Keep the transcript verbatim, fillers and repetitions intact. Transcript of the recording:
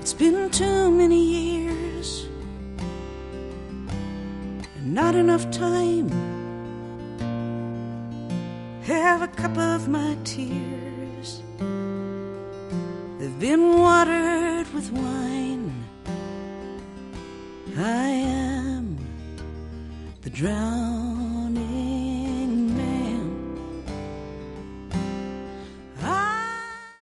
It's been too many years and not enough time. Have a cup of my tears. They've been watered with wine. I am the drowned